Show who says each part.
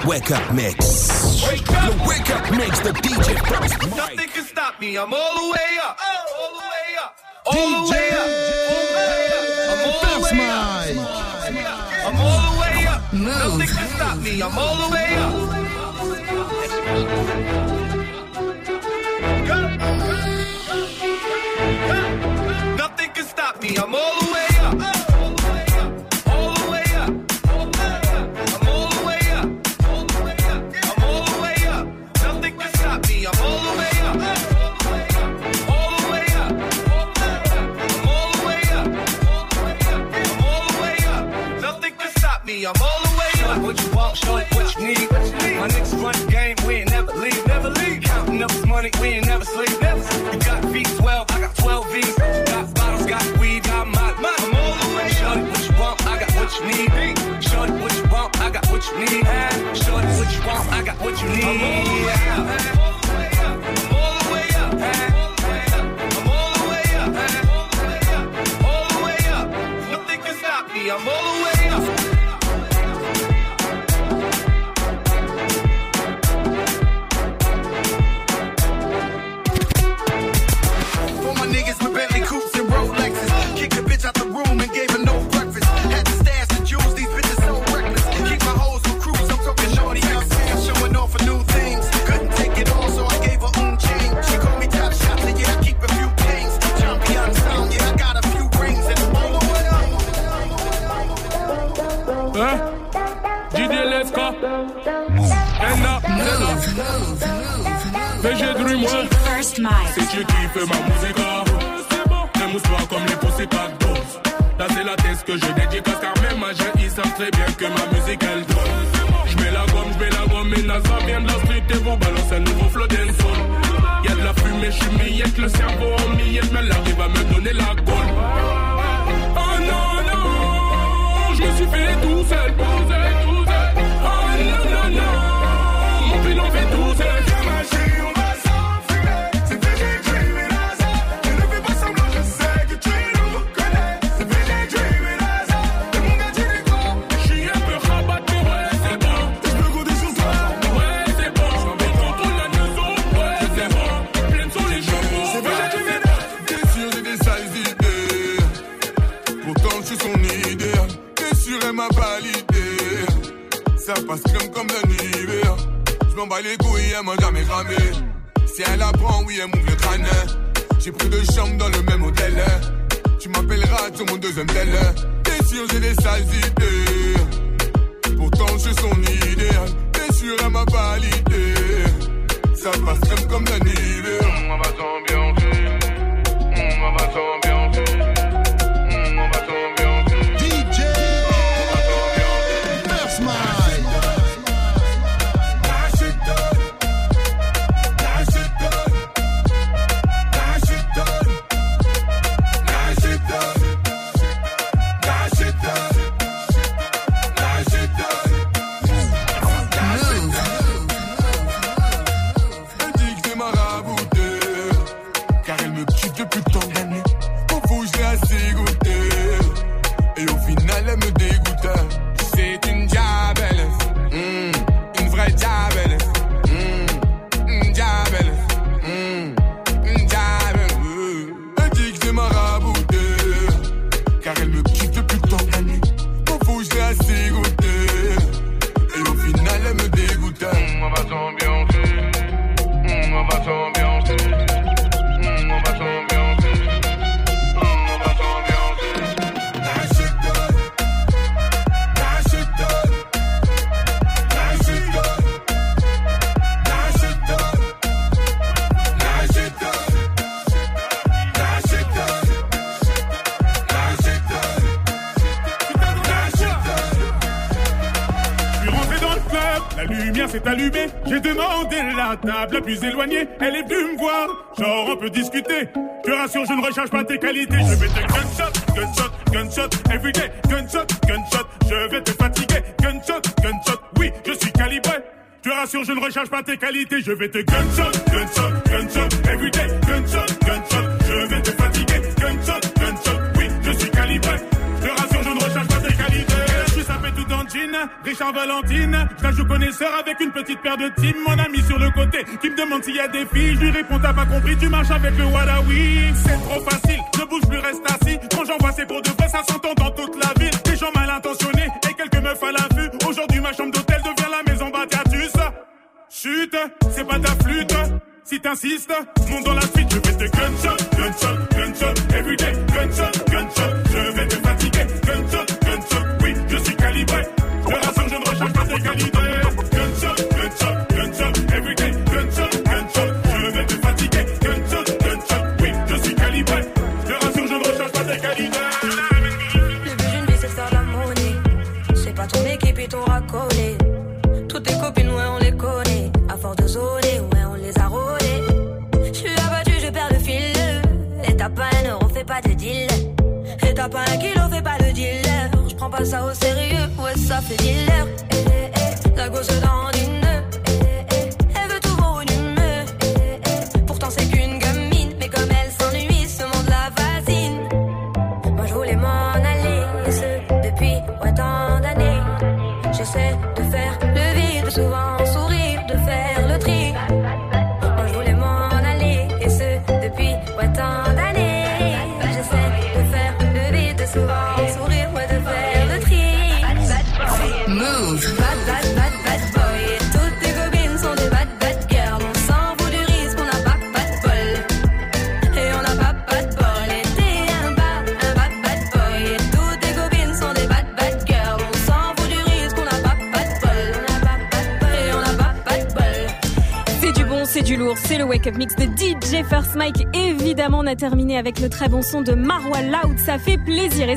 Speaker 1: Wake Up Mix.
Speaker 2: Wake up.
Speaker 1: The Wake Up Mix, the DJ First Mike.
Speaker 2: Nothing can stop me. I'm all the way up. All the way up. All the way up. I'm all the way up. I'm all the way up. Nothing can stop me. I'm all the way up. Nothing can stop me. I'm all the way up. All the way up. I'm all the way up. I'm all the way up. Nothing can stop me. I'm all the way up. All the way up. I'm all the way up. I'm all the way up. Nothing can stop me. I'm all the way up.
Speaker 3: What you want, show it what you need. My niggas run the game, we ain't never leave, never leave. Counting up this money, we ain't never sleep, never sleep. You got V12, I got 12 V's. Got bottles, got weed, got my. I'm all the way up. Show it what you want, I got what you need. Show it what you want, I got what you need. Show it what you want, I got what you need. I'm all the way up. I'm all the way up. I'm all the way up. All the way up. Nothing can stop me. I'm all the way up.
Speaker 4: For my niggas with Bentley coupes and Rolexes, kicked the bitch out the room and gave her no breakfast. Had to stash the jewels, these bitches so reckless. Keep my hoes for cruise, I'm talking shorty outside, showing off for new things. Couldn't take it all, so I gave her own chain. She called me top shot, so yeah, I keep a few things. Champion sound, yeah, I got a few rings and I'm all the way up.
Speaker 5: DJ Let's go. End up. VG Dream, ouais.
Speaker 6: First Mike.
Speaker 5: Si tu kiffes ma musique, ne mousse-toi comme les Pussycat Dolls. Là c'est la thèse que je dédicace car même ma jeunes ils savent très bien que ma musique elle donne. J'mets la gomme et NASA vient de la street et vous balance un nouveau flow dancehall. Y'a de la fumée, j'suis millette, le cerveau en millette, mais elle arrive à me donner la gaule. Oh non, non, je me suis fait tout seul. Oh non, non, non, mon pilon fait tout seul.
Speaker 7: m'a validé. Ça passe crème comme de l'hiver. J'm'en bats les couilles, elle m'a jamais cramé. Si elle apprend, oui, elle m'ouvre le crâne. J'ai pris 2 chambres dans le même hôtel. Tu m'appelleras sur mon 2e tel. T'es sûr, j'ai des sales idées. Pourtant, je suis son idéal. T'es sûr, elle m'a validé. Ça passe crème comme de l'hiver. On va s'ambiancer. On va s'ambiancer. On va s'ambiancer.
Speaker 8: DJ First Mike.
Speaker 5: J'ai demandé la table la plus éloignée. Elle est venue me voir, genre on peut discuter. Je te rassure, je ne recherche pas tes qualités. Je vais te gunshot, gunshot, gunshot, everyday, gunshot, gunshot. Je vais te fatiguer, gunshot, gunshot. Oui, je suis calibré. Je te rassure, je ne recherche pas tes qualités. Je vais te gunshot, gunshot, gunshot, everyday, gunshot, gunshot. Je vais te fatiguer, gunshot, gunshot. Oui, je suis calibré. Je te rassure, je ne recherche pas tes qualités. Je suis sapé tout en jean. Richard Valentine. Je la joue connaisseur avec une petite paire de team. Mon ami sur le côté qui me demande s'il y a des filles. Je lui réponds t'as pas compris, tu marches avec le Wadawi. C'est trop facile, ne bouge plus, reste assis. Quand j'envoie c'est pour de vrai, ça s'entend dans toute la ville. Des gens mal intentionnés et quelques meufs à l'affût. Aujourd'hui ma chambre d'hôtel devient la maison Batiatus. Chut, c'est pas ta flûte. Si t'insistes, monte dans la suite, je vais te gunshot, gunshot, gunshot, everyday, gunshot, gunshot, je vais te fatiguer, gunshot, gunshot, oui, je suis calibré, je te rassure, je ne recharge pas tes qualités, gunshot, gunshot, gunshot, everyday, gunshot, gunshot, je vais te fatiguer, gunshot, gunshot, oui, je suis calibré, je te rassure, je ne recharge pas tes qualités.
Speaker 6: Le but d'une vie c'est de faire la monnaie, c'est pas ton équipe et ton racolé, toutes tes copines ouais on les connaît, à force de zoner, ouais on les a rodées. T'as pas un euro, fais pas de deal. Et t'as pas un kilo, fais pas le dealer. J'prends pas ça au sérieux, ouais ça fait dealer. La gosse dans une nœud. Elle veut tout volumineux. Pourtant c'est qu'une gamine, mais comme elle s'ennuie, ce monde la fascine. Moi je voulais m'en aller, et ce depuis tant d'années. J'essaie de faire le vide, souvent sourire, de faire le tri. Moi je voulais m'en aller, et ce depuis tant d'années. Souvent sourire, ouais, de faire le tri. Move. Bad, bad, bad, bad boy. Et toutes tes copines sont des bad, bad girls. On s'en fout du risque, on n'a pas de bol. Et on n'a pas de bol. Et t'es un bad, bad boy. Et toutes tes copines sont des bad, bad girls. On s'en fout du risque, on n'a pas de bol. Et on n'a pas de bol.
Speaker 8: C'est du bon, c'est du lourd, c'est le Wake Up Mix de DJ First Mike. Évidemment, on a terminé avec le très bon son de Marwa Loud, ça fait plaisir. Et